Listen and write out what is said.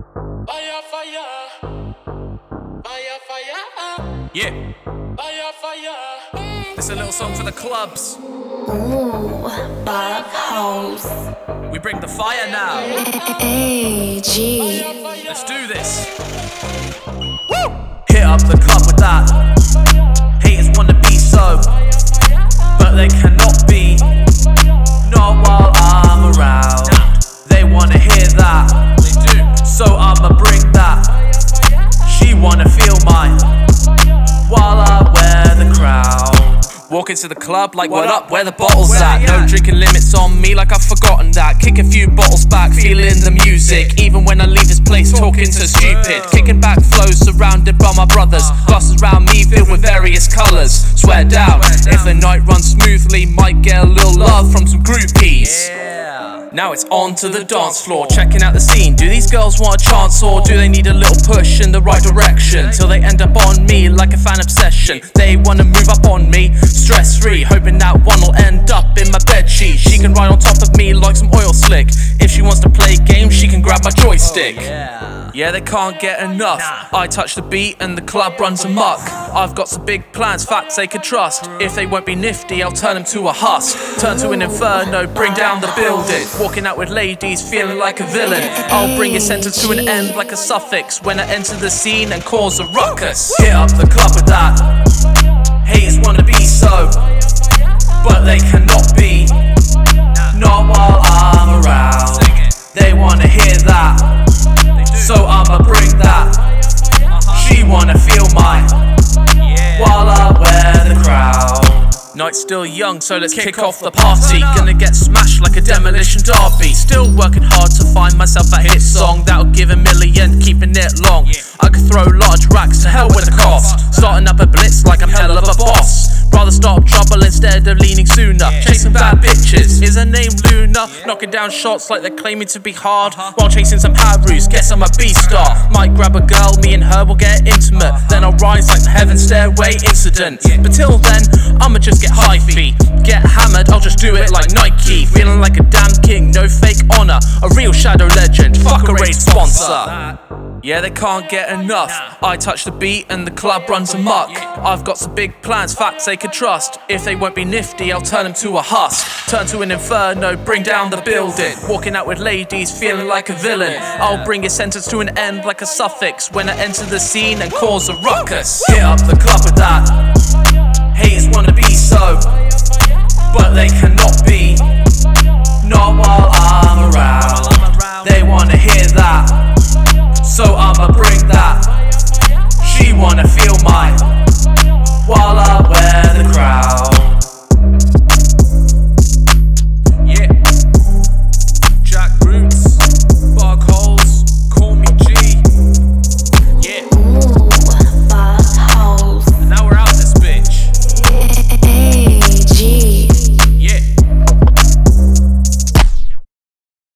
Fire, fire, fire, fire, Yeah, fire, fire. it's a little song for the clubs. Ooh, Bob House. We bring the fire now. AG. Let's do this. Woo! Hit up the club with that. Haters wanna be so, but they cannot be. Not while I'm around. They wanna hear that. They do. So I'ma bring that. She wanna feel mine while I wear the crown. Walk into the club like, what up, where the bottles at? No drinking limits on me like I've forgotten that. Kick a few bottles back, feeling the music. Even when I leave this place talking so stupid. Kicking back flows surrounded by my brothers. Glasses around me filled with various colours. Swear down, if the night runs smoothly, might get a little love from some groupies. Now it's on to the dance floor, checking out the scene. Do these girls want a chance or do they need a little push in the right direction? Till they end up on me like a fan obsession. They wanna move up on me, stress free, hoping that one will end up in my bedsheet. She can ride on top of me like some oil slick. If she wants to play games, she can grab my joystick. Yeah, they can't get enough. I touch the beat and the club runs amok. I've got some big plans, facts they could trust. If they won't be nifty, I'll turn them to a husk. Turn to an inferno, bring down the building. Walking out with ladies, feeling like a villain. I'll bring your sentence to an end like a suffix when I enter the scene and cause a ruckus. Hit up the club with that. Haters wanna be so, but they cannot be. Not while I'm around. They wanna hear that. So I'ma bring that. She wanna feel mine while I wear the crown. Night's still young, so let's kick off the party. Gonna get smashed like a demolition derby. Still working hard to find myself a hit song that'll give a million, keeping it long. I could throw large racks, to hell with the cost. Starting up a blitz like I'm hell of a boss. Rather start trouble instead of leaning sooner. Chasing bad bitches, is her name Luna? Knocking down shots like they're claiming to be hard, while chasing some Harus, guess I'm a B-star. Might grab a girl, me and her will get intimate. Then I'll rise like the Heaven Stairway incident. But till then, I'ma just get hyphy. Get hammered, I'll just do it like Nike. Feeling like a damn king, no fake honor. A real shadow legend, fuck a raid sponsor. Yeah, they can't get enough. I touch the beat and the club runs amok. I've got some big plans, facts they could trust. If they won't be nifty, I'll turn them to a husk. Turn to an inferno, bring down the building. Walking out with ladies, feeling like a villain. I'll bring your sentence to an end like a suffix when I enter the scene and cause a ruckus. Hit up the club with that. Haters wanna be so, but they cannot be. Not while I'm around. They wanna hear that.